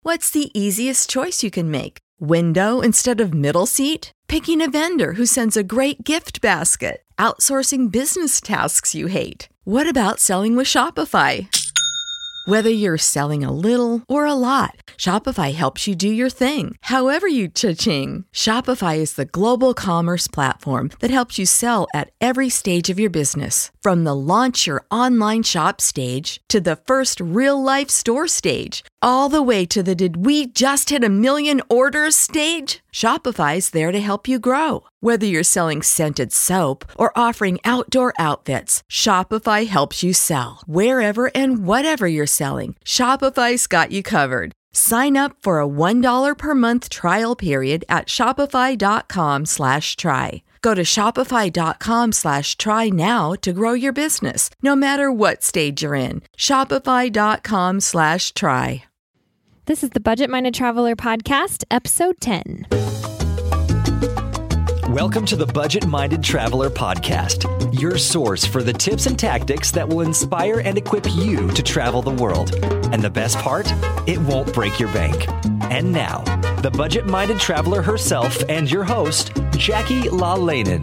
What's the easiest choice you can make? Window instead of middle seat? Picking a vendor who sends a great gift basket? Outsourcing business tasks you hate? What about selling with Shopify? Whether you're selling a little or a lot, Shopify helps you do your thing, however you cha-ching. Shopify is the global commerce platform that helps you sell at every stage of your business. From the launch your online shop stage to the first real-life store stage, all the way to the did we just hit a million orders stage. Shopify's there to help you grow. Whether you're selling scented soap or offering outdoor outfits, Shopify helps you sell. Wherever and whatever you're selling, Shopify's got you covered. Sign up for a $1 per month trial period at shopify.com/try. Go to shopify.com/try now to grow your business, no matter what stage you're in. Shopify.com/try. This is the Budget Minded Traveler Podcast, Episode 10. Welcome to the Budget Minded Traveler Podcast, your source for the tips and tactics that will inspire and equip you to travel the world. And the best part? It won't break your bank. And now, the Budget Minded Traveler herself and your host, Jackie LaLanen.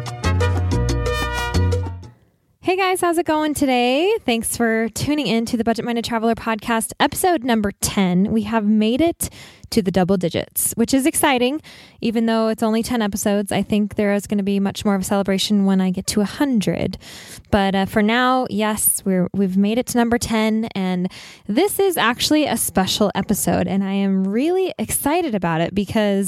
Hey guys, how's it going today? Thanks for tuning in to the Budget Minded Traveler Podcast, episode number 10. We have made it to the double digits, which is exciting. Even though it's only 10 episodes, I think there is going to be much more of a celebration when I get to 100. But for now, yes, we've made it to number 10, and this is actually a special episode, and I am really excited about it because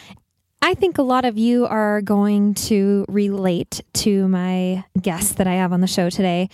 I think a lot of you are going to relate to my guest that I have on the show today.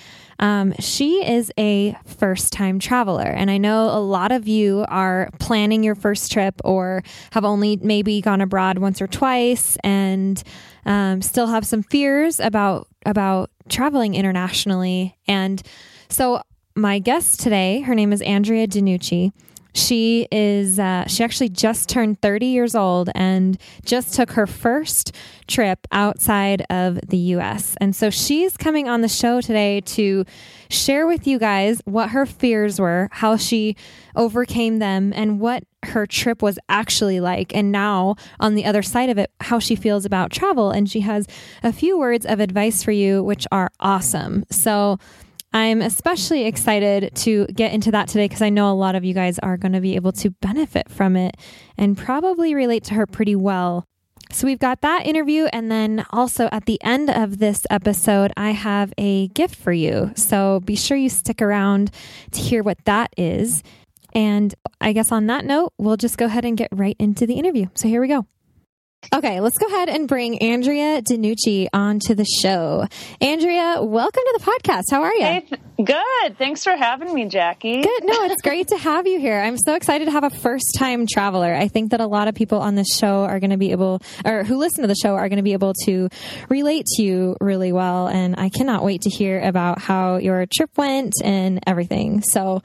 She is a first-time traveler, and I know a lot of you are planning your first trip or have only maybe gone abroad once or twice and still have some fears about traveling internationally. And so my guest today, her name is Andrea DiNucci. She actually just turned 30 years old and just took her first trip outside of the US. And so she's coming on the show today to share with you guys what her fears were, how she overcame them, and what her trip was actually like. And now on the other side of it, how she feels about travel. And she has a few words of advice for you, which are awesome. So I'm especially excited to get into that today because I know a lot of you guys are going to be able to benefit from it and probably relate to her pretty well. So we've got that interview, and then also at the end of this episode, I have a gift for you. So be sure you stick around to hear what that is. And I guess on that note, we'll just go ahead and get right into the interview. So here we go. Okay, let's go ahead and bring Andrea DiNucci onto the show. Andrea, welcome to the podcast. How are you? Hey, good. Thanks for having me, Jackie. Good. No, it's great to have you here. I'm so excited to have a first-time traveler. I think that a lot of people on this show are going to be able, or who listen to the show are going to be able to relate to you really well. And I cannot wait to hear about how your trip went and everything. So,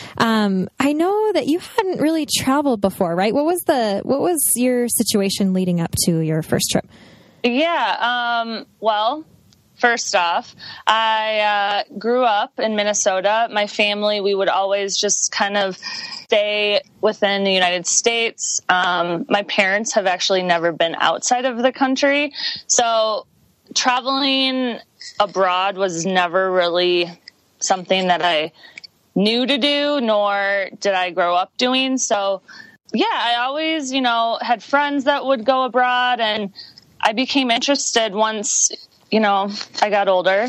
I know that you hadn't really traveled before, right? What was your situation leading up to your first trip? Yeah. Well, first off, I grew up in Minnesota. My family, we would always just kind of stay within the United States. My parents have actually never been outside of the country. So traveling abroad was never really something that I knew to do, nor did I grow up doing. So yeah, I always, had friends that would go abroad, and I became interested once, I got older.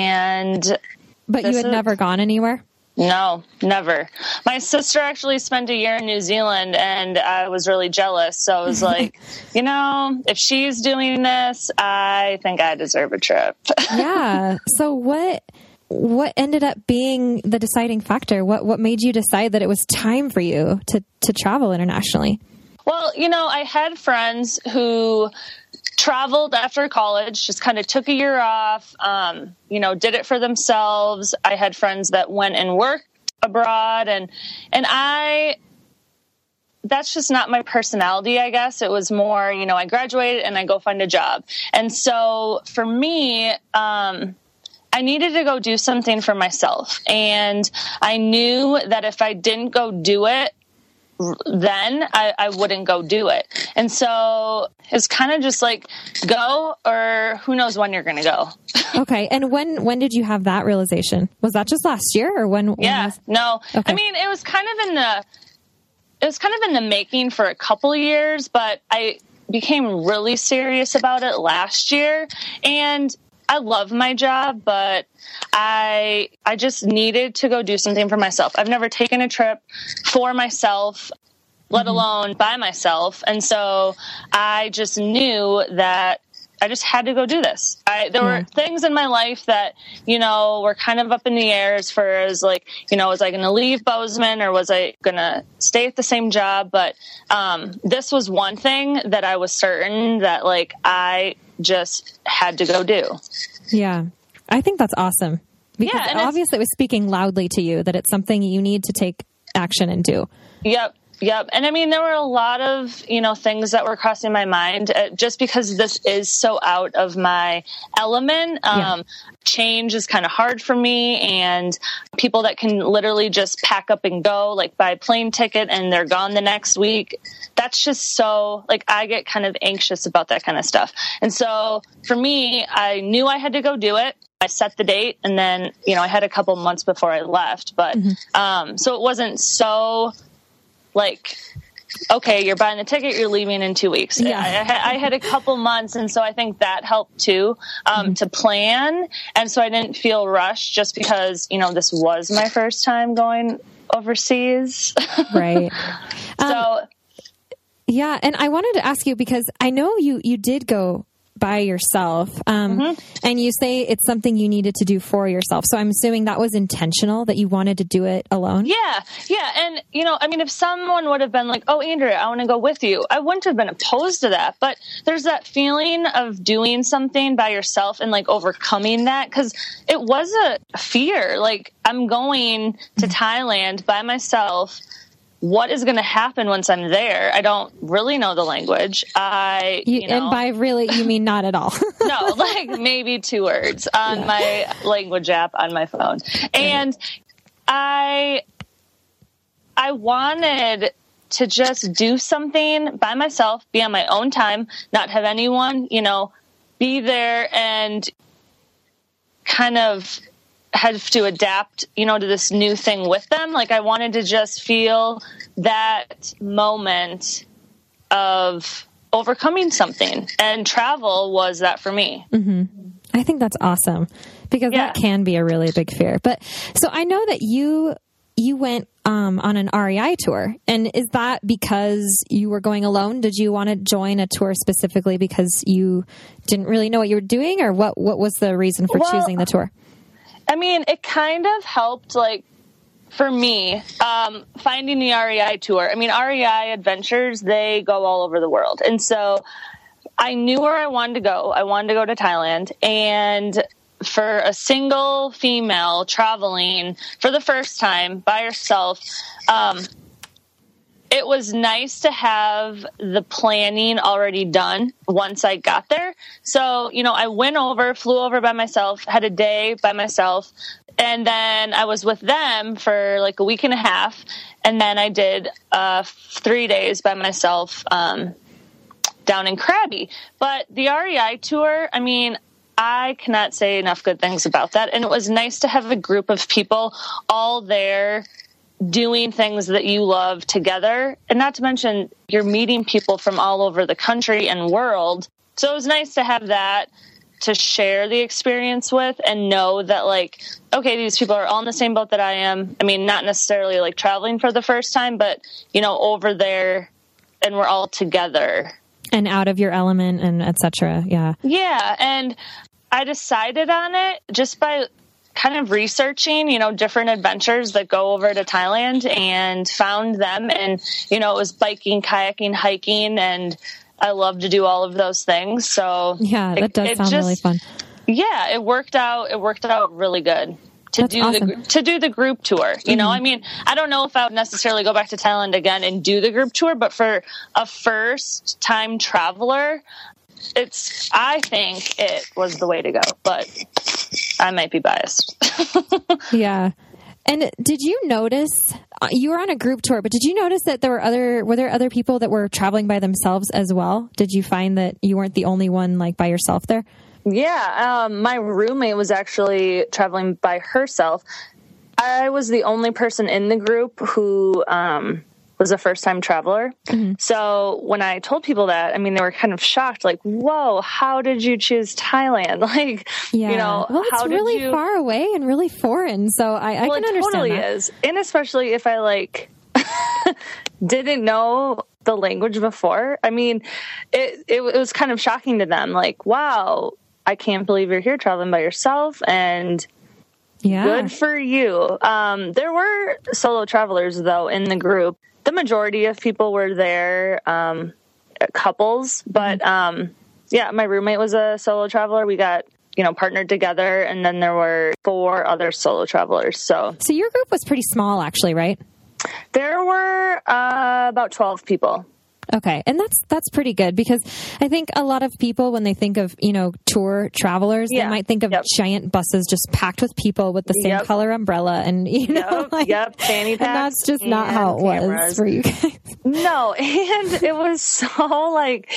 But you had never gone anywhere? No, never. My sister actually spent a year in New Zealand, and I was really jealous. So I was like, if she's doing this, I think I deserve a trip. Yeah. So what ended up being the deciding factor? What made you decide that it was time for you to travel internationally? Well, I had friends who traveled after college, just kind of took a year off, did it for themselves. I had friends that went and worked abroad, and that's just not my personality, I guess. It was more, I graduated and I go find a job. And so for me, I needed to go do something for myself. And I knew that if I didn't go do it then I wouldn't go do it. And so it's kind of just like go, or who knows when you're going to go. Okay. And when did you have that realization? Was that just last year or when? No. Okay. I mean, it was kind of in the making for a couple of years, but I became really serious about it last year. And I love my job, but I just needed to go do something for myself. I've never taken a trip for myself, let alone by myself. And so I just knew that I just had to go do this. There were things in my life that, were kind of up in the air as far as like, was I going to leave Bozeman or was I going to stay at the same job? But this was one thing that I was certain that like I just had to go do. Yeah. I think that's awesome. Because obviously it was speaking loudly to you that it's something you need to take action and do. Yep. And I mean, there were a lot of, things that were crossing my mind just because this is so out of my element. Change is kind of hard for me, and people that can literally just pack up and go, like buy a plane ticket and they're gone the next week. That's just so like, I get kind of anxious about that kind of stuff. And so for me, I knew I had to go do it. I set the date and then, I had a couple months before I left, but, so it wasn't so like, okay, you're buying the ticket, you're leaving in 2 weeks. Yeah. I had a couple months. And so I think that helped too, to plan. And so I didn't feel rushed just because, this was my first time going overseas. Right. So, yeah. And I wanted to ask you, because I know you did go by yourself. And you say it's something you needed to do for yourself. So I'm assuming that was intentional, that you wanted to do it alone. Yeah. And, I mean, if someone would have been like, oh, Andrea, I want to go with you, I wouldn't have been opposed to that. But there's that feeling of doing something by yourself and like overcoming that. 'Cause it was a fear. Like, I'm going to Thailand by myself. What is going to happen once I'm there? I don't really know the language. And by really, you mean not at all. No, like maybe 2 words on my language app on my phone. And I wanted to just do something by myself, be on my own time, not have anyone, be there and kind of have to adapt, to this new thing with them. Like I wanted to just feel that moment of overcoming something, and travel was that for me. I think that's awesome, because that can be a really big fear. But so I know that you went on an REI tour, and is that because you were going alone? Did you want to join a tour specifically because you didn't really know what you were doing, or what was the reason for choosing the tour? I mean, it kind of helped, like, for me, finding the REI tour. I mean, REI Adventures, they go all over the world. And so I knew where I wanted to go. I wanted to go to Thailand. And for a single female traveling for the first time by herself, it was nice to have the planning already done once I got there. So, I flew over by myself, had a day by myself, and then I was with them for like a week and a half. And then I did 3 days by myself down in Krabi. But the REI tour, I mean, I cannot say enough good things about that. And it was nice to have a group of people all there doing things that you love together. And not to mention, you're meeting people from all over the country and world. So it was nice to have that to share the experience with, and know that like, okay, these people are all in the same boat that I am. I mean, not necessarily like traveling for the first time, but over there, and we're all together. And out of your element and et cetera. Yeah. Yeah. And I decided on it just by kind of researching, different adventures that go over to Thailand, and found them. And, it was biking, kayaking, hiking, and I love to do all of those things. So yeah, that does sound really fun. Yeah, it worked out. It worked out really good to do the group tour. I mean, I don't know if I would necessarily go back to Thailand again and do the group tour, but for a first time traveler, I think it was the way to go, but I might be biased. Yeah. And did you notice, you were on a group tour, but did you notice that were there other people that were traveling by themselves as well? Did you find that you weren't the only one like by yourself there? Yeah. My roommate was actually traveling by herself. I was the only person in the group who, was a first-time traveler. Mm-hmm. So when I told people that, I mean, they were kind of shocked, like, whoa, how did you choose Thailand? Like, yeah. You know, well, it's really far away and really foreign. So I can understand it totally that. is. And especially if I like didn't know the language before. I mean, it was kind of shocking to them. Like, wow, I can't believe you're here traveling by yourself. And yeah, good for you. There were solo travelers though in the group. The majority of people were there, couples, but, yeah, my roommate was a solo traveler. We got, partnered together, and then there were 4 other solo travelers. So your group was pretty small actually, right? There were, about 12 people. Okay. And that's pretty good, because I think a lot of people, when they think of, tour travelers, they might think of giant buses just packed with people with the same color umbrella and, fanny packs. And that's just not how it was for you guys. No. And it was so like,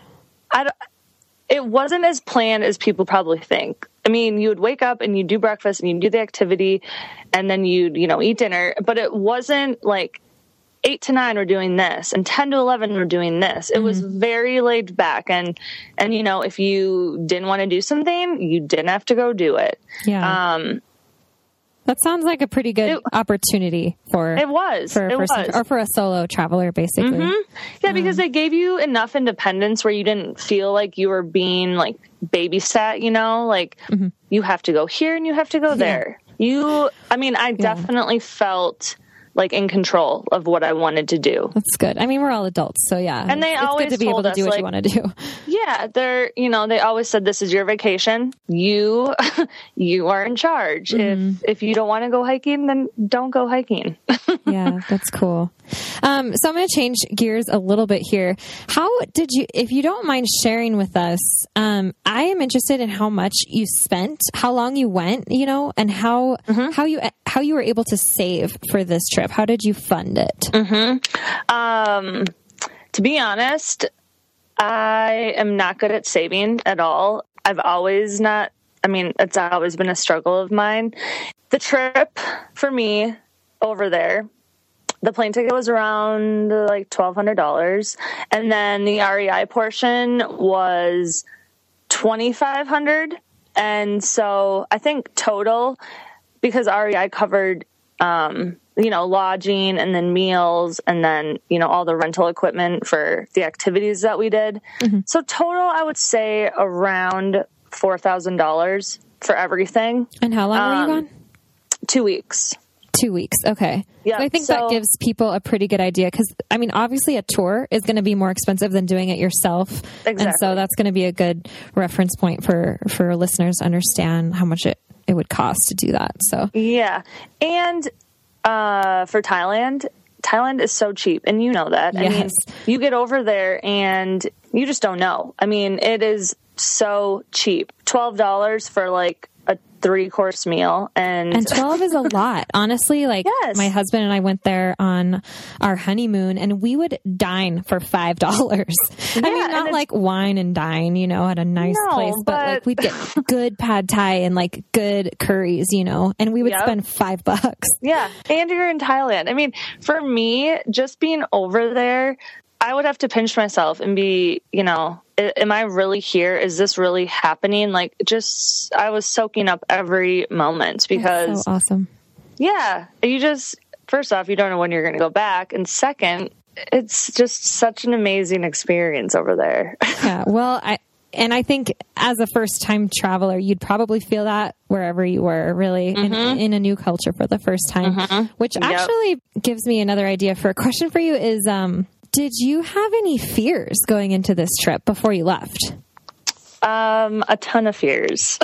it wasn't as planned as people probably think. I mean, you would wake up and you'd do breakfast and you'd do the activity and then you'd, eat dinner, but it wasn't like 8 to 9 we're doing this, and 10 to 11 we're doing this. It was very laid back, and if you didn't want to do something, you didn't have to go do it. Yeah. That sounds like a pretty good opportunity for a solo traveler, basically. Mm-hmm. Yeah, because they gave you enough independence where you didn't feel like you were being like babysat. Like you have to go here and you have to go there. I definitely felt like in control of what I wanted to do. That's good. I mean, we're all adults, so yeah. And it's always good to be able to do what you want to do. Yeah, they always said, this is your vacation. You are in charge. If you don't want to go hiking, then don't go hiking. Yeah, that's cool. So I'm going to change gears a little bit here. How did you, if you don't mind sharing with us, I am interested in how much you spent, how long you went, and how you were able to save for this trip. How did you fund it? To be honest, I am not good at saving at all. It's always been a struggle of mine. The trip for me over there, the plane ticket was around like $1,200. And then the REI portion was $2,500. And so I think total, because REI covered, lodging and then meals and then, all the rental equipment for the activities that we did. Mm-hmm. So total, I would say around $4,000 for everything. And how long were you gone? 2 weeks. 2 weeks. Okay. Yeah. So I think that gives people a pretty good idea, because obviously a tour is going to be more expensive than doing it yourself. Exactly. And so that's going to be a good reference point for listeners to understand how much it would cost to do that. So yeah. And for Thailand is so cheap, and you know that. Yes. I mean, you get over there and you just don't know. I mean, it is so cheap. $12 for like a 3-course meal, and 12 is a lot, honestly. Yes. My husband and I went there on our honeymoon, and we would dine for $5. Yeah, I mean, not like wine and dine, at a nice place, but like we'd get good pad thai and like good curries, and we would spend $5. Yeah, and you're in Thailand. I mean, for me, just being over there, I would have to pinch myself and be, am I really here? Is this really happening? Like, I was soaking up every moment, because that's so awesome. Yeah. First off, you don't know when you're going to go back. And second, it's just such an amazing experience over there. Yeah. Well, I think as a first-time traveler, you'd probably feel that wherever you were, really, in a new culture for the first time, which actually gives me another idea for a question for you is, did you have any fears going into this trip before you left? A ton of fears.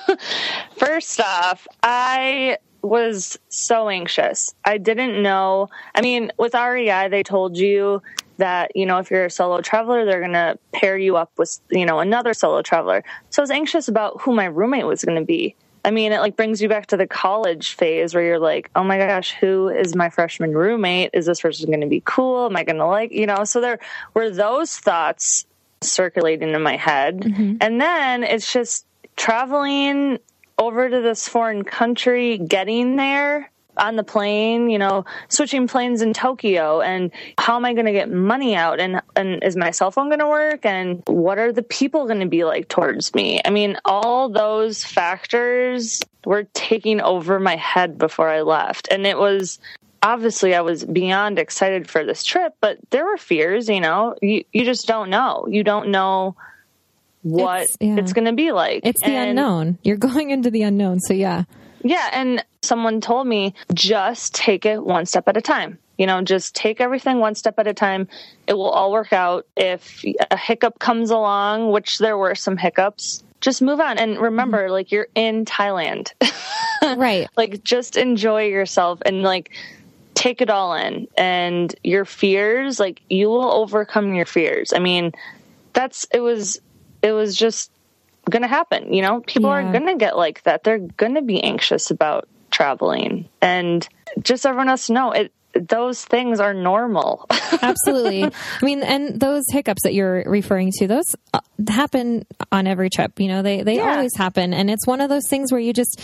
First off, I was so anxious. I didn't know. I mean, with REI, they told you that, if you're a solo traveler, they're going to pair you up with, another solo traveler. So I was anxious about who my roommate was going to be. I mean, it like brings you back to the college phase where you're like, oh my gosh, who is my freshman roommate? Is this person going to be cool? Am I going to like, so there were those thoughts circulating in my head. Mm-hmm. And then it's just traveling over to this foreign country, getting there on the plane, switching planes in Tokyo, and how am I going to get money out? And is my cell phone going to work? And what are the people going to be like towards me? I mean, all those factors were taking over my head before I left. And it was, obviously I was beyond excited for this trip, but there were fears, you just don't know. You don't know what it's going to be like. It's the unknown. You're going into the unknown. So yeah. Yeah. And someone told me, just take it one step at a time. Just take everything one step at a time. It will all work out. If a hiccup comes along, which there were some hiccups, just move on. And remember, like, you're in Thailand. Right. Like, just enjoy yourself and like take it all in. And your fears, like, you will overcome your fears. I mean, it was just going to happen. People are going to get like that. They're going to be anxious about traveling, and just everyone has to know those things are normal. Absolutely. I mean, and those hiccups that you're referring to, those happen on every trip. They always happen. And it's one of those things where you just,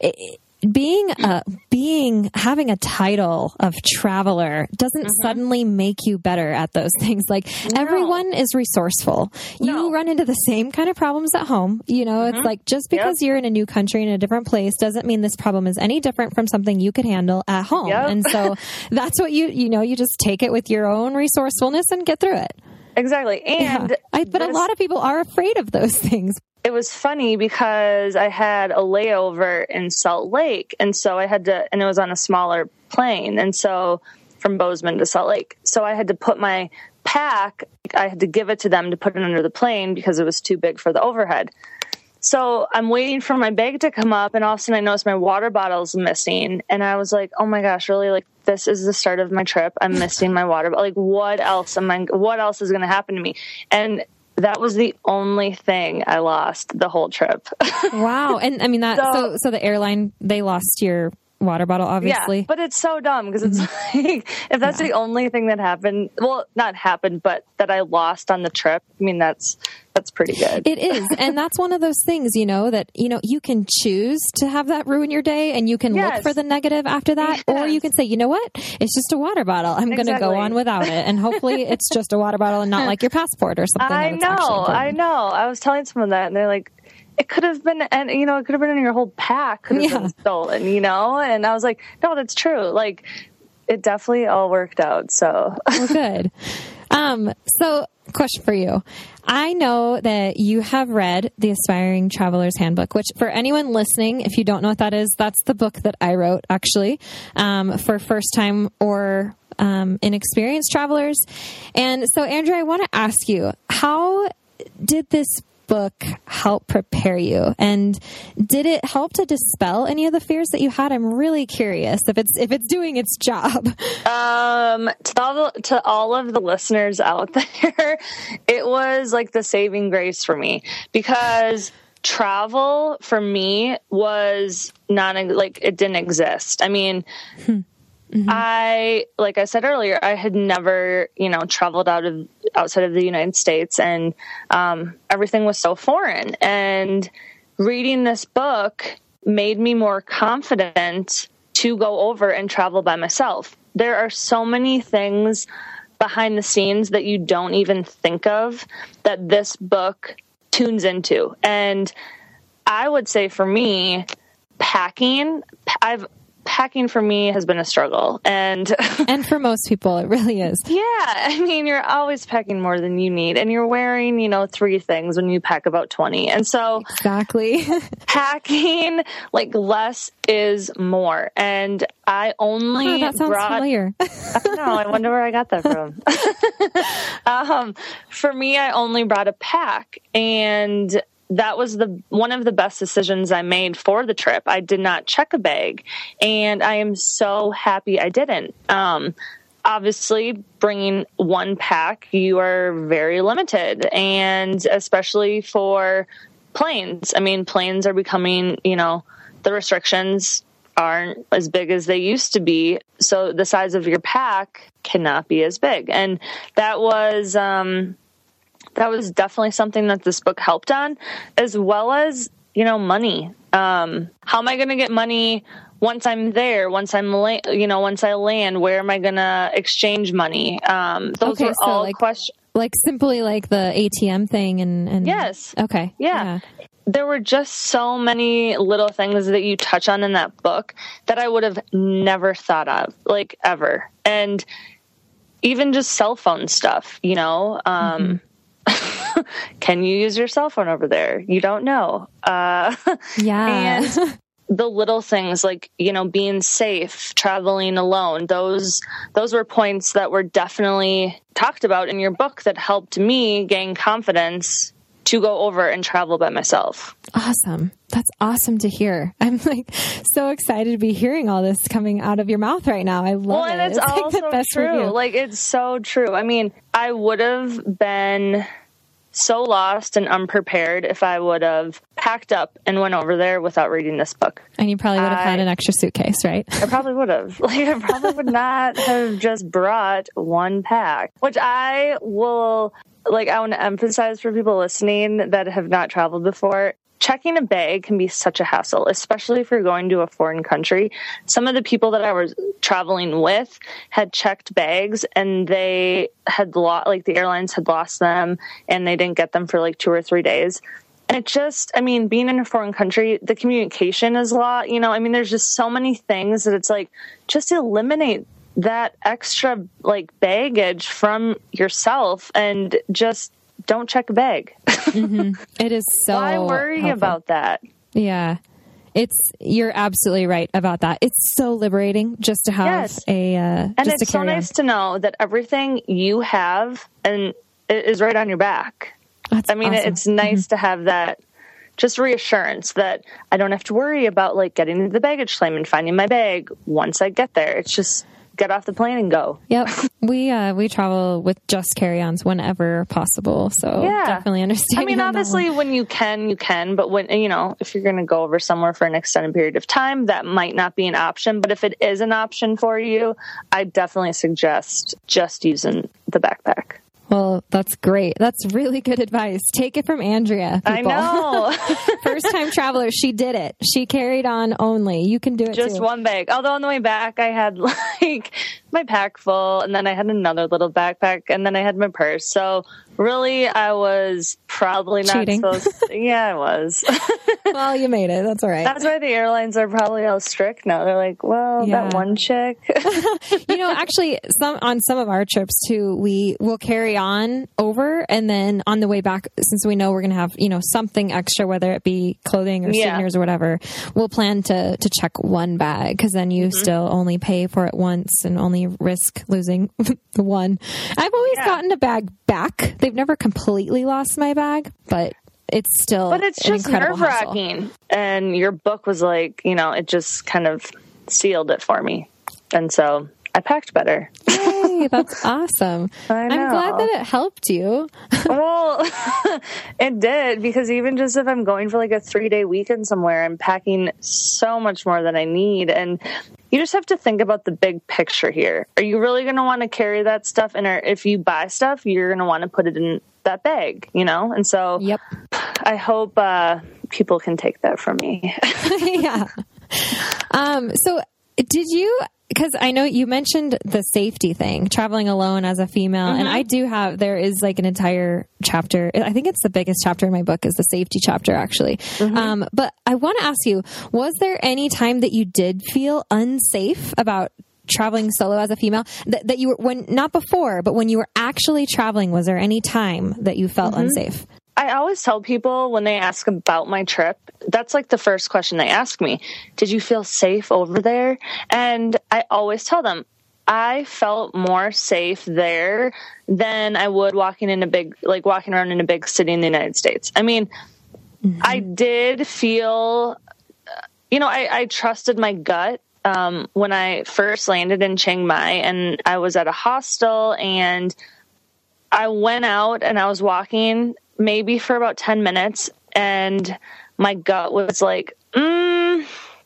having a title of traveler doesn't suddenly make you better at those things. Like, everyone is resourceful. You run into the same kind of problems at home. It's like, just because you're in a new country, in a different place, doesn't mean this problem is any different from something you could handle at home. Yep. And so that's what you just take it with your own resourcefulness and get through it. Exactly. And but a lot of people are afraid of those things. It was funny because I had a layover in Salt Lake, and so I had to, and it was on a smaller plane, and so from Bozeman to Salt Lake. So I had to put my pack, I had to give it to them to put it under the plane because it was too big for the overhead. So I'm waiting for my bag to come up, and all of a sudden I noticed my water bottle's missing, and I was like, oh my gosh, really? Like, this is the start of my trip. I'm missing my water bottle. Like, what else is going to happen to me? And that was the only thing I lost the whole trip. Wow. And I mean, so the airline, they lost your water bottle, obviously. Yeah, but it's so dumb because it's like, if that's the only thing that happened, well, not happened, but that I lost on the trip, I mean, that's pretty good. It is. And that's one of those things, that, you can choose to have that ruin your day, and you can look for the negative after that. Or you can say, you know what? It's just a water bottle. I'm going to go on without it. And hopefully it's just a water bottle and not like your passport or something. I know. I was telling someone that, and they're like, it could have been, and it could have been in your whole pack could have been stolen, and I was like, no, that's true. Like, it definitely all worked out. So well, good. So question for you. I know that you have read The Aspiring Traveler's Handbook, which, for anyone listening, if you don't know what that is, that's the book that I wrote, actually, for first time or inexperienced travelers. And so, Andrea, I want to ask you, how did this book help prepare you, and did it help to dispel any of the fears that you had? I'm really curious if it's doing its job. To all of the listeners out there, it was like the saving grace for me, because travel for me was not like, it didn't exist. I mean, like I said earlier, I had never, traveled outside of the United States, and everything was so foreign. And reading this book made me more confident to go over and travel by myself. There are so many things behind the scenes that you don't even think of that this book tunes into. And I would say for me, packing for me has been a struggle. And for most people, it really is. Yeah. I mean, you're always packing more than you need, and you're wearing, 3 things when you pack about 20. And so exactly packing, like, less is more. And I only that sounds familiar. I don't know. I wonder where I got that from. For me, I only brought a pack, and that was one of the best decisions I made for the trip. I did not check a bag, and I am so happy I didn't. Obviously, bringing one pack, you are very limited, and especially for planes. I mean, planes are becoming, the restrictions aren't as big as they used to be. So the size of your pack cannot be as big. And that was definitely something that this book helped on, as well as, money. How am I going to get money once I'm there, once I land? Where am I going to exchange money? Those are all questions. Like simply like the ATM thing and yes. Okay. Yeah. There were just so many little things that you touch on in that book that I would have never thought of, like, ever. And even just cell phone stuff, can you use your cell phone over there? You don't know. Yeah. And the little things like, being safe, traveling alone, those were points that were definitely talked about in your book that helped me gain confidence to go over and travel by myself. Awesome. That's awesome to hear. I'm like so excited to be hearing all this coming out of your mouth right now. I love it. And it's also like the best true. review. Like, it's so true. I mean, I would have been so lost and unprepared if I would have packed up and went over there without reading this book. And you probably would have had an extra suitcase, right? I probably would have. I probably would not have just brought one pack, which I want to emphasize for people listening that have not traveled before. Checking a bag can be such a hassle, especially if you're going to a foreign country. Some of the people that I was traveling with had checked bags and they had the airlines had lost them and they didn't get them for like 2 or 3 days. And being in a foreign country, the communication is a lot, there's just so many things that it's like, just eliminate that extra baggage from yourself and just don't check a bag. Mm-hmm. It is so Why worry helpful about that? Yeah. You're absolutely right about that. It's so liberating just to have and it's so nice to know that everything you have and is right on your back. That's awesome. It's nice to have that just reassurance that I don't have to worry about getting to the baggage claim and finding my bag once I get there. It's just get off the plane and go. Yep. We travel with just carry-ons whenever possible. So definitely understand. Obviously when you can, but when, if you're going to go over somewhere for an extended period of time, that might not be an option. But if it is an option for you, I definitely suggest just using the backpack. Well, that's great. That's really good advice. Take it from Andrea, people. I know. First-time traveler. She did it. She carried on only. You can do it just too. one bag. Although on the way back, I had my pack full, and then I had another little backpack, and then I had my purse. So really, I was probably not cheating. Yeah, I was. Well, you made it. That's all right. That's why the airlines are probably all strict now. They're like, well, that one chick. Actually, on some of our trips too, we will carry on over, and then on the way back, since we know we're going to have, something extra, whether it be clothing or souvenirs or whatever, we'll plan to check one bag, because then you still only pay for it once and only risk losing the one. I've always gotten a bag back. They've never completely lost my bag, but it's still just nerve-wracking. And your book was it just kind of sealed it for me. And so I packed better. Yay, that's awesome. I know. I'm glad that it helped you. Well, it did, because even just if I'm going for a 3-day weekend somewhere, I'm packing so much more than I need. And you just have to think about the big picture here. Are you really going to want to carry that stuff? And if you buy stuff, you're going to want to put it in that bag, And so I hope people can take that from me. Yeah. So did you... Because I know you mentioned the safety thing, traveling alone as a female. And I do there is an entire chapter. I think it's the biggest chapter in my book is the safety chapter, actually. But I want to ask you, was there any time that you did feel unsafe about traveling solo as a female that you were, not before, but when you were actually traveling, was there any time that you felt unsafe? I always tell people when they ask about my trip, that's the first question they ask me. Did you feel safe over there? And I always tell them, I felt more safe there than I would walking around in a big city in the United States. I did feel, I trusted my gut. When I first landed in Chiang Mai, and I was at a hostel, and I went out and I was walking maybe for about 10 minutes, and my gut was like,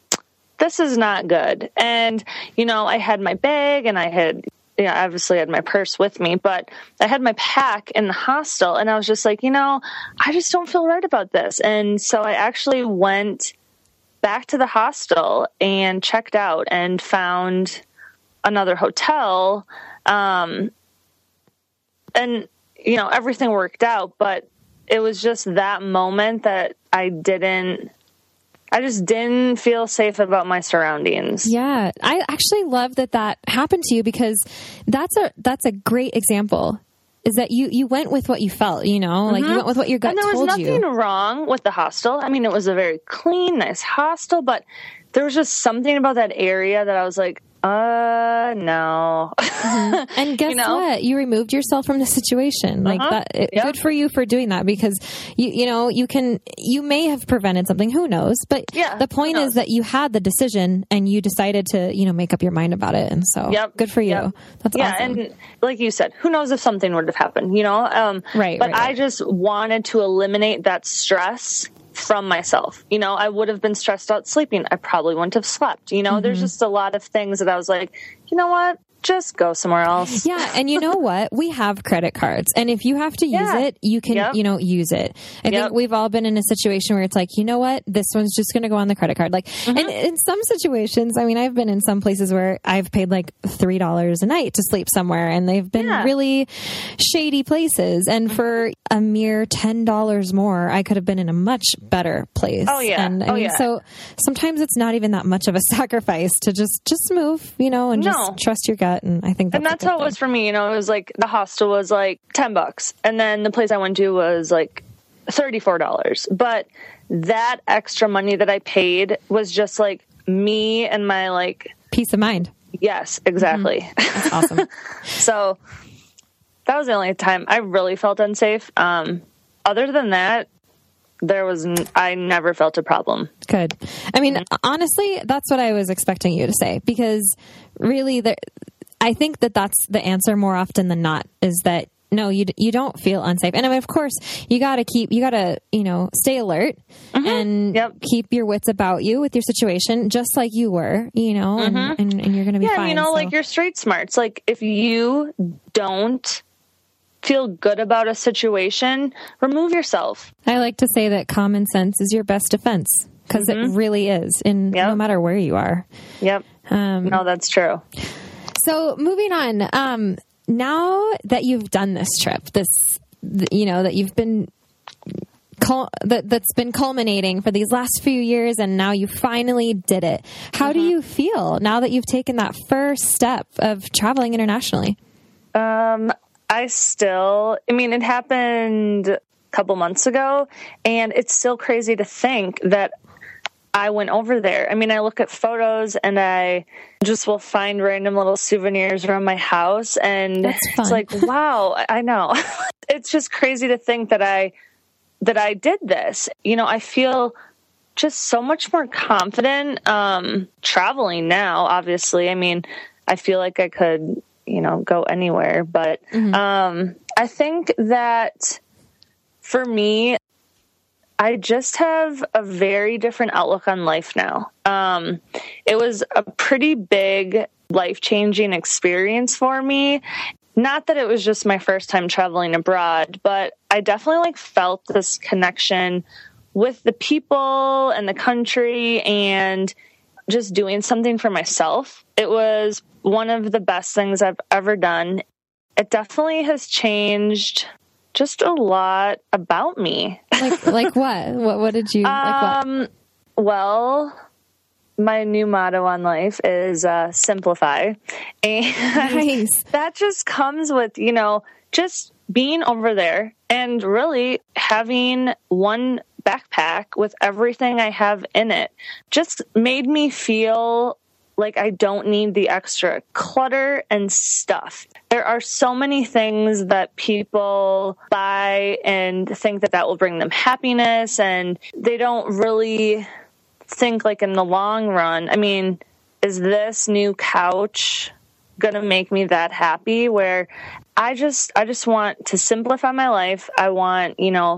this is not good. And, I had my bag and I had, obviously had my purse with me, but I had my pack in the hostel and I was just like, I just don't feel right about this. And so I actually went back to the hostel and checked out and found another hotel. And, everything worked out, but it was just that moment that I just didn't feel safe about my surroundings. Yeah. I actually love that happened to you, because that's a great example, is that you went with what you felt, like you went with what your gut told you. And there was nothing wrong with the hostel. I mean, it was a very clean, nice hostel, but there was just something about that area that I was like, no. And guess what? You removed yourself from the situation. Like that. Good for you for doing that, because you may have prevented something. Who knows? But the point is that you had the decision and you decided to, make up your mind about it. And so good for you. That's awesome. And like you said, who knows if something would have happened, Right. But I just wanted to eliminate that stress from myself. I would have been stressed out sleeping. I probably wouldn't have slept. There's just a lot of things that I was like, you know what? Just go somewhere else. Yeah. And you know what? We have credit cards. And if you have to use it, you can, use it. I think we've all been in a situation where it's like, you know what? This one's just going to go on the credit card. Like, and in some situations, I mean, I've been in some places where I've paid like $3 a night to sleep somewhere, and they've been really shady places. And for a mere $10 more, I could have been in a much better place. Oh yeah. And I mean, so sometimes it's not even that much of a sacrifice to just move, and just trust your gut. And I think that's how it was for me. It was like the hostel was like $10, and then the place I went to was like $34. But that extra money that I paid was just like me and my like peace of mind. Yes, exactly. That's awesome. So that was the only time I really felt unsafe. Other than that, I never felt a problem. Good. I mean, honestly, that's what I was expecting you to say, because really I think that's the answer more often than not, is that no, you don't feel unsafe. And I mean, of course, you gotta stay alert and keep your wits about you with your situation, just like you were, and you're going to be fine. Like you're street smarts. Like if you don't feel good about a situation, remove yourself. I like to say that common sense is your best defense, because it really is, no matter where you are. Yep. No, that's true. So moving on, now that you've done this trip, that you've been, that's been culminating for these last few years, and now you finally did it. How do you feel now that you've taken that first step of traveling internationally? It happened a couple months ago, and it's still crazy to think that I went over there. I mean, I look at photos and I just will find random little souvenirs around my house, and it's like, wow, I know. It's just crazy to think that I did this. I feel just so much more confident traveling now, obviously. I mean, I feel like I could, go anywhere, but I think that for me, I just have a very different outlook on life now. It was a pretty big life-changing experience for me. Not that it was just my first time traveling abroad, but I definitely felt this connection with the people and the country and just doing something for myself. It was one of the best things I've ever done. It definitely has changed just a lot about me. Like what? What did you like? What? Well, my new motto on life is simplify, and that just comes with just being over there and really having one backpack with everything I have in it. Just made me feel like I don't need the extra clutter and stuff. There are so many things that people buy and think that will bring them happiness, and they don't really think like in the long run, I mean, is this new couch going to make me that happy? Where I just want to simplify my life. I want,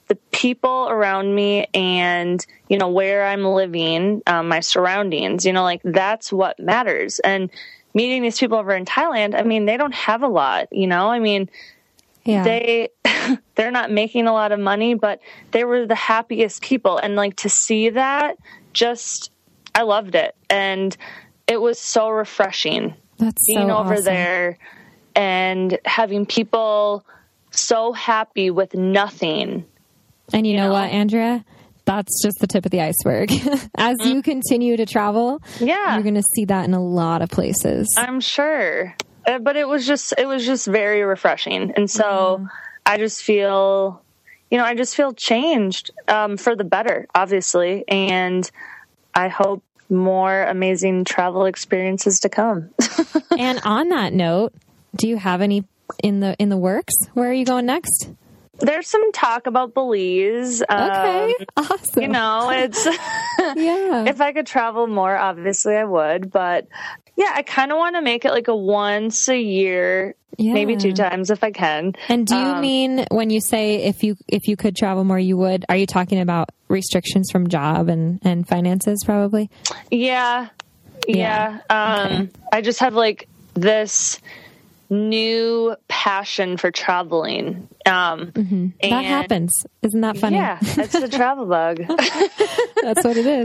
the people around me and, you know, where I'm living, my surroundings, you know, like that's what matters. And meeting these people over in Thailand, I mean, they don't have a lot, you know, I mean, they're not making a lot of money, but they were the happiest people. And like to see that, I loved it. And it was so refreshing being over there and having people so happy with nothing. And you know what, Andrea? That's just the tip of the iceberg. As you continue to travel, you're going to see that in a lot of places. I'm sure. But it was just very refreshing. And so I just feel changed for the better, obviously. And I hope more amazing travel experiences to come. And on that note, do you have any in the works? Where are you going next? There's some talk about Belize. Okay, awesome. You know, it's if I could travel more, obviously I would. But yeah, I kind of want to make it like a once a year, maybe 2 times if I can. And do you mean when you say if you could travel more, you would? Are you talking about restrictions from job and finances, probably? Yeah. Okay. I just have like this new passion for traveling. That happens. Isn't that funny? Yeah, it's the travel bug. That's what it is.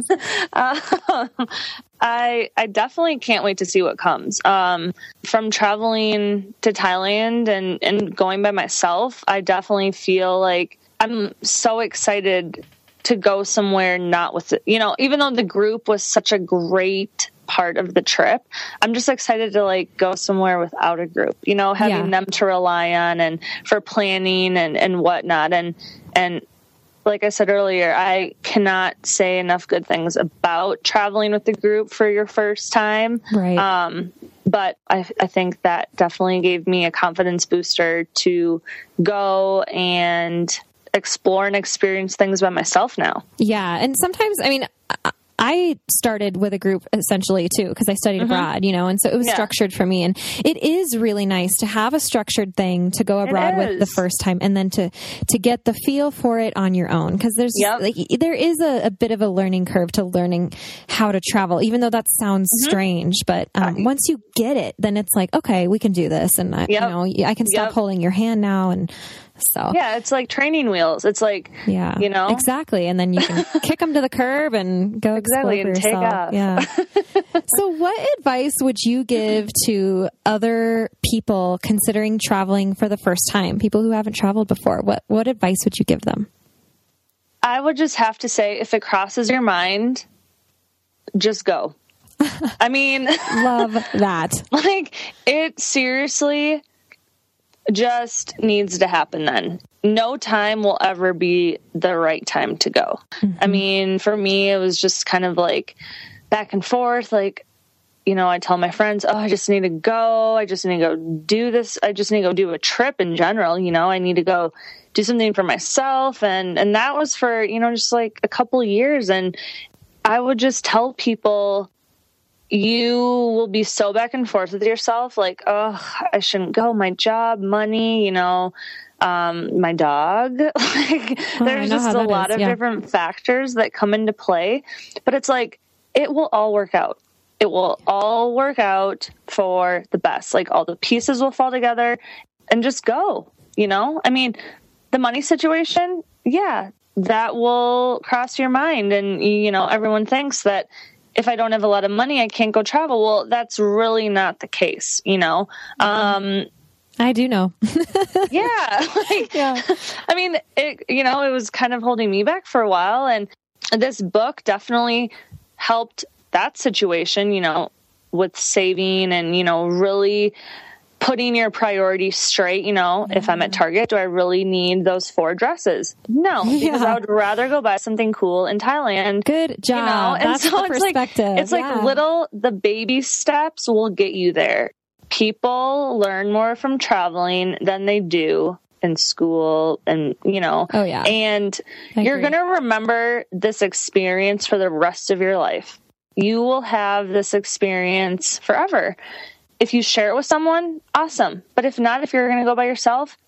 I definitely can't wait to see what comes. From traveling to Thailand and going by myself, I definitely feel like I'm so excited to go somewhere not with, even though the group was such a great part of the trip, I'm just excited to like go somewhere without a group, having them to rely on and for planning and whatnot. And like I said earlier, I cannot say enough good things about traveling with the group for your first time. Right. But I think that definitely gave me a confidence booster to go and explore and experience things by myself now. Yeah. And sometimes, I started with a group essentially too, because I studied abroad, and so it was structured for me. And it is really nice to have a structured thing to go abroad with the first time, and then to get the feel for it on your own. Because there is a bit of a learning curve to learning how to travel, even though that sounds strange. But once you get it, then it's like, okay, we can do this, and I can stop holding your hand now. And so it's like training wheels. It's like exactly, and then you can kick them to the curb and go exactly and take off. Yeah. So, what advice would you give to other people considering traveling for the first time? People who haven't traveled before. What advice would you give them? I would just have to say, if it crosses your mind, just go. Love that. Like, it seriously just needs to happen then. No time will ever be the right time to go. For me, it was just kind of like back and forth. Like, I tell my friends, I just need to go. I just need to go do this. I just need to go do a trip in general. I need to go do something for myself. And that was for, just like a couple of years. And I would just tell people, you will be so back and forth with yourself. Like, I shouldn't go. My job, money, my dog. There's just a lot of different factors that come into play. But it's like, it will all work out. It will all work out for the best. Like, all the pieces will fall together and just go, the money situation, that will cross your mind. And, everyone thinks that if I don't have a lot of money, I can't go travel. Well, that's really not the case, I do know. It was kind of holding me back for a while. And this book definitely helped that situation, with saving and, really putting your priorities straight. If I'm at Target, do I really need those 4 dresses? No, because I would rather go buy something cool in Thailand. Good job. And that's so the perspective. It's like the baby steps will get you there. People learn more from traveling than they do in school, and and you're going to remember this experience for the rest of your life. You will have this experience forever. If you share it with someone, awesome. But if not, if you're going to go by yourself,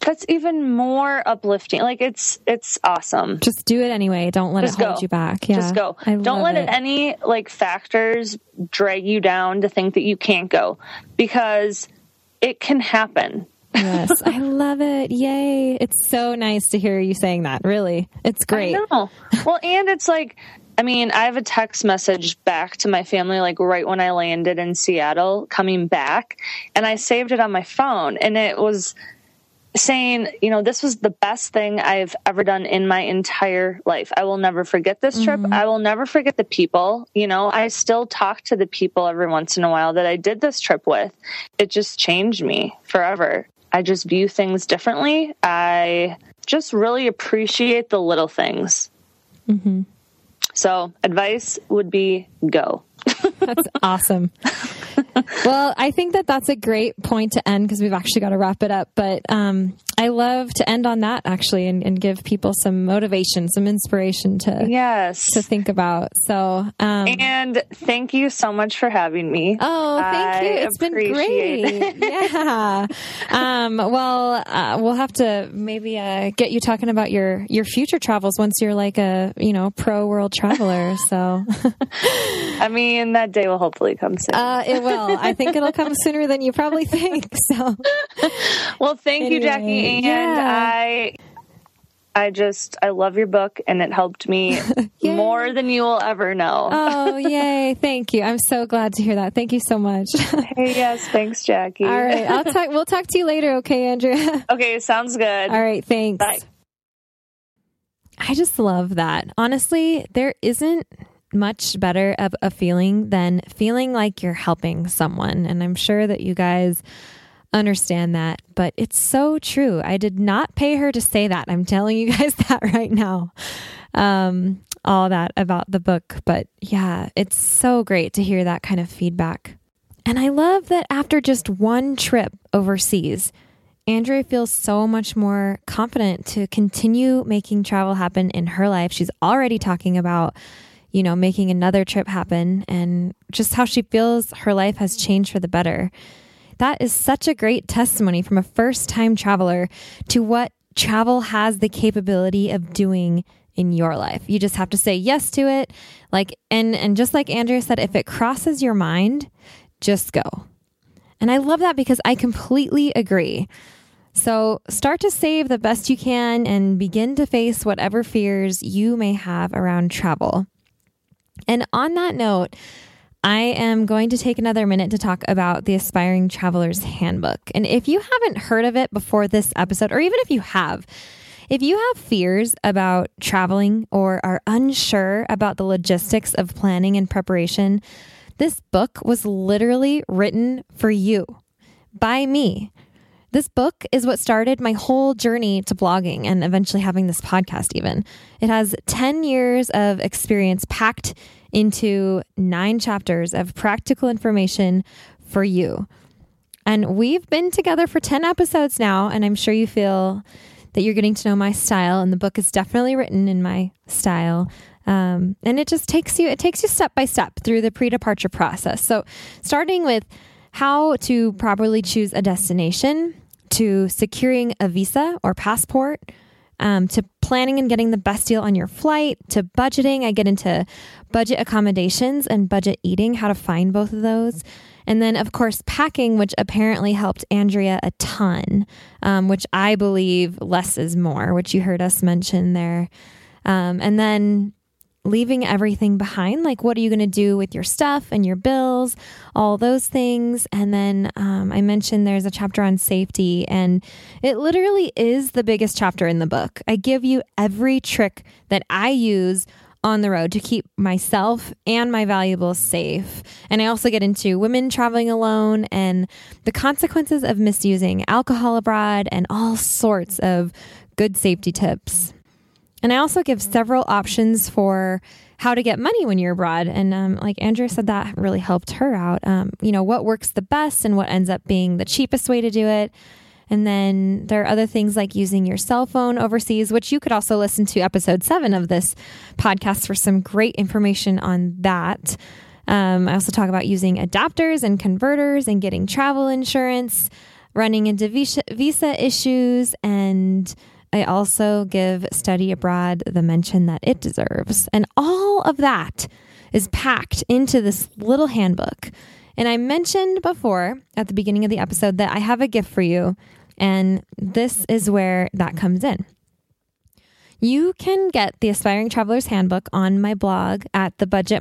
that's even more uplifting. Like it's awesome. Just do it anyway. Don't let it hold you back. Yeah. Just go. Don't let any like factors drag you down to think that you can't go, because it can happen. Yes, I love it. Yay. It's so nice to hear you saying that. Really. It's great. I know. Well, and it's like, I mean, I have a text message back to my family, like right when I landed in Seattle, coming back, and I saved it on my phone, and it was saying, you know, this was the best thing I've ever done in my entire life. I will never forget this trip. I will never forget the people. You know, I still talk to the people every once in a while that I did this trip with. It just changed me forever. I just view things differently. I just really appreciate the little things. Mm-hmm. So advice would be go. That's awesome. Well, I think that that's a great point to end, because we've actually got to wrap it up. But I love to end on that, actually, and give people some motivation, some inspiration to think about. So, and thank you so much for having me. Oh, thank you. It's been great. Yeah. We'll have to maybe get you talking about your future travels once you're like a pro world traveler. So, I mean, that day will hopefully come soon. It will. I think it'll come sooner than you probably think. So, well, thank you, Jackie. And I love your book, and it helped me more than you will ever know. Oh, yay. Thank you. I'm so glad to hear that. Thank you so much. Hey, yes. Thanks, Jackie. All right. We'll talk to you later. Okay, Andrea? Okay. Sounds good. All right. Thanks. Bye. I just love that. Honestly, there isn't much better of a feeling than feeling like you're helping someone. And I'm sure that you guys understand that, but it's so true. I did not pay her to say that. I'm telling you guys that right now. All that about the book. But yeah, it's so great to hear that kind of feedback. And I love that after just one trip overseas, Andrea feels so much more confident to continue making travel happen in her life. She's already talking about making another trip happen, and just how she feels her life has changed for the better. That is such a great testimony from a first-time traveler to what travel has the capability of doing in your life. You just have to say yes to it. And just like Andrea said, if it crosses your mind, just go. And I love that, because I completely agree. So start to save the best you can and begin to face whatever fears you may have around travel. And on that note, I am going to take another minute to talk about the Aspiring Traveler's Handbook. And if you haven't heard of it before this episode, or even if you have fears about traveling or are unsure about the logistics of planning and preparation, this book was literally written for you by me. This book is what started my whole journey to blogging and eventually having this podcast even. It has 10 years of experience packed into 9 chapters of practical information for you. And we've been together for 10 episodes now, and I'm sure you feel that you're getting to know my style, and the book is definitely written in my style. And it just takes you step by step through the pre-departure process. So starting with how to properly choose a destination, to securing a visa or passport, to planning and getting the best deal on your flight, to budgeting. I get into budget accommodations and budget eating, how to find both of those. And then, of course, packing, which apparently helped Andrea a ton, which I believe less is more, which you heard us mention there. And then leaving everything behind, like what are you going to do with your stuff and your bills, all those things. And then I mentioned there's a chapter on safety, and it literally is the biggest chapter in the book. I give you every trick that I use on the road to keep myself and my valuables safe. And I also get into women traveling alone and the consequences of misusing alcohol abroad and all sorts of good safety tips. And I also give several options for how to get money when you're abroad. And like Andrea said, that really helped her out. What works the best and what ends up being the cheapest way to do it. And then there are other things like using your cell phone overseas, which you could also listen to episode 7 of this podcast for some great information on that. I also talk about using adapters and converters and getting travel insurance, running into visa issues, and I also give study abroad the mention that it deserves. And all of that is packed into this little handbook. And I mentioned before at the beginning of the episode that I have a gift for you, and this is where that comes in. You can get the Aspiring Traveler's Handbook on my blog at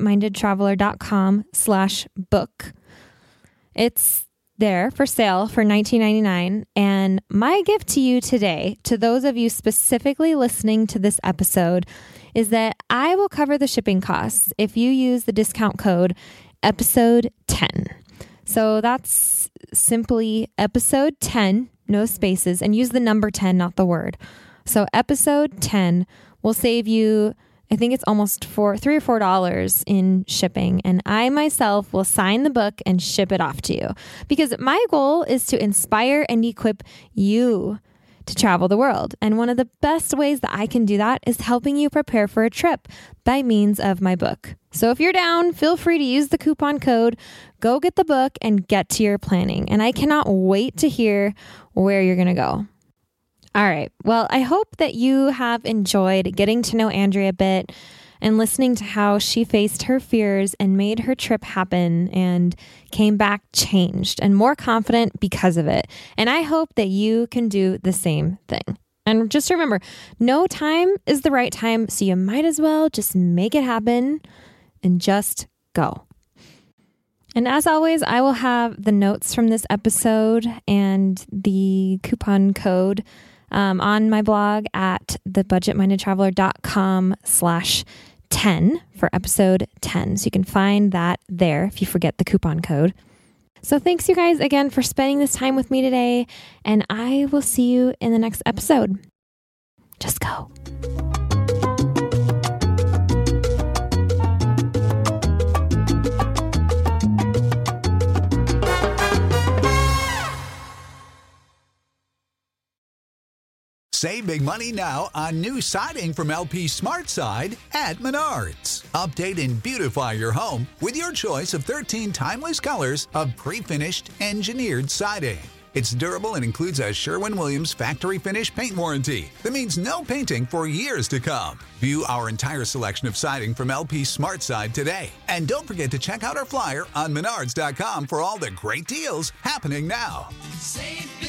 thebudgetmindedtraveler.com/book. It's there for sale for $19.99. And my gift to you today, to those of you specifically listening to this episode, is that I will cover the shipping costs if you use the discount code episode 10. So that's simply episode 10, no spaces, and use the number 10, not the word. So episode 10 will save you, I think it's almost $3 or $4 in shipping. And I myself will sign the book and ship it off to you, because my goal is to inspire and equip you to travel the world. And one of the best ways that I can do that is helping you prepare for a trip by means of my book. So if you're down, feel free to use the coupon code, go get the book and get to your planning. And I cannot wait to hear where you're going to go. All right. Well, I hope that you have enjoyed getting to know Andrea a bit and listening to how she faced her fears and made her trip happen and came back changed and more confident because of it. And I hope that you can do the same thing. And just remember, no time is the right time, so you might as well just make it happen and just go. And as always, I will have the notes from this episode and the coupon code on my blog at thebudgetmindedtraveler.com/10 for episode 10. So you can find that there if you forget the coupon code. So thanks you guys again for spending this time with me today, and I will see you in the next episode. Just go. Save big money now on new siding from LP SmartSide at Menards. Update and beautify your home with your choice of 13 timeless colors of pre-finished engineered siding. It's durable and includes a Sherwin-Williams factory finish paint warranty that means no painting for years to come. View our entire selection of siding from LP SmartSide today. And don't forget to check out our flyer on Menards.com for all the great deals happening now. Save